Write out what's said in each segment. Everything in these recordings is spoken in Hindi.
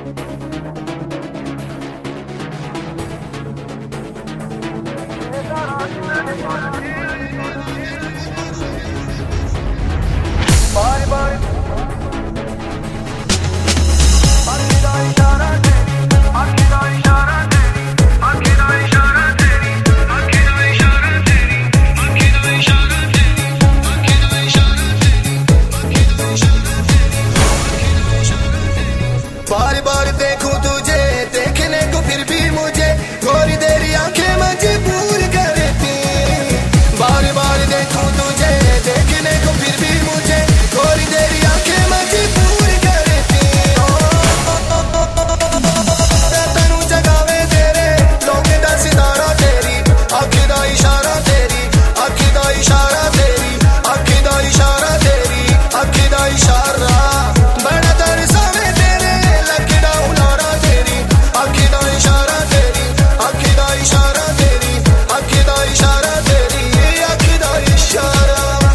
बार बार देखूं तुझे, देखने को फिर भी मुझे थोड़ी देरी आंखें मजबूर करती। बार बार देखूं तुझे, देखने को फिर भी मुझे थोड़ी देरी आंखें मजबूर करती। तनु जगावे तेरे लोग दा सितारा तेरी आँखी दा इशारा तेरी, आँखी दा इशारा तेरी, आँखी दा इशारा तेरी, आँखी दा इशारा बड़ा तरसावे तेरे लकड़ा उलारा तेरी, आँखी दा इशारा तेरी, आँखी दा इशारा तेरी, आँखी दा इशारा तेरी, आँखी दा इशारा।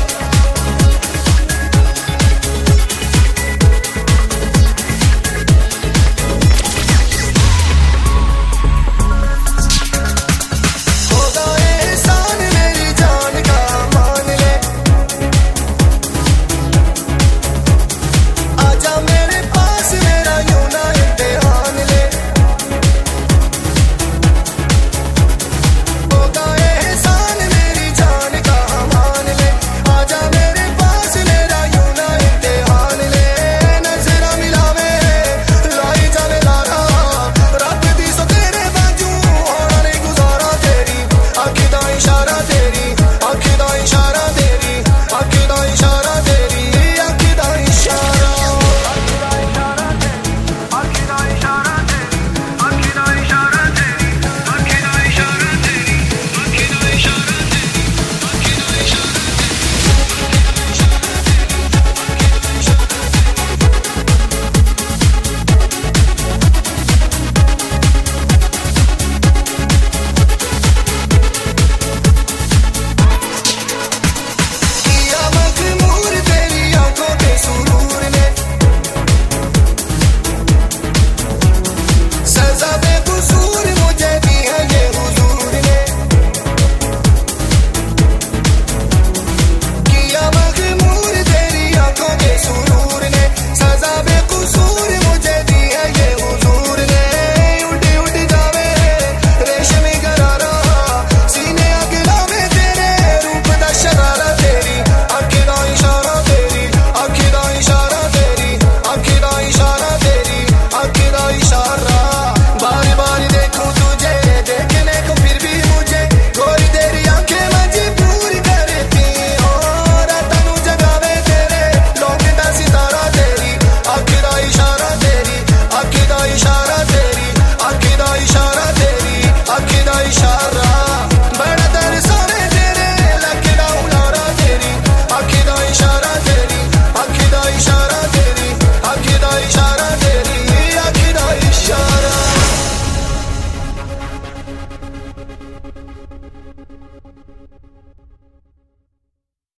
होगा एहसान मेरी जान का मान ले, आजा मेरे पास मेरा यूं ना इम्तिहान ले। होगा एहसान मेरी जान का मान ले, आजा मेरे पास मेरा यूं ना इम्तिहान ले। नजरा मिलावे लाई जावे लारा, रब दी सो तेरे बाजू होना नहीं गुजारा तेरी, आँखी दा इशारा तेरी, आँखी दा इशारा तेरी, आँखी दा इशारा तेरी, आँखी दा इशारा। किया मखमूर तेरी आंखों के सुरूर ने, सजा बेकसूर मुझे दी है ये हुजूर ने। किया मखमूर तेरी आंखों के सुरूर ने, सजा बेकसूर मुझे दी है ये हुजूर ने। उड़ी उड़ी जावे रेशमी गरारा, सीने आग लावे तेरे रूप दा शरारा तेरी, आँखी दा इशारा तेरी, आँखी दा इशारा तेरी, आँखी दा इशारा तेरी, आँखी दा इशारा। बार बार देखूं तुझे, देखने को फिर भी मुझे थोड़ी देरी आंखें मजबूर करती। और तनु जगावे तेरे लोग दा सितारा तेरी, आँखी दा इशारा तेरी, आँखी दा इशारा तेरी, आँखी दा इशारा तेरी, आँखी दा इशारा।